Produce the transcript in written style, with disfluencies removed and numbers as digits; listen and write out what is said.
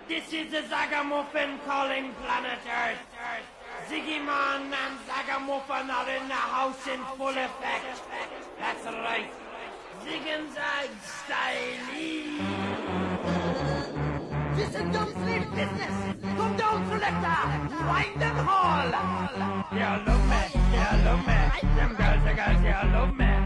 This is the Zagamuffin calling planet Earth. Ziggy Man and Zagamuffin are in the house in full effect. That's right. Zig and Zag style. This is dumb slave business. Come down, selector. Wind and haul. You love me. You love me. Them girls, you love me.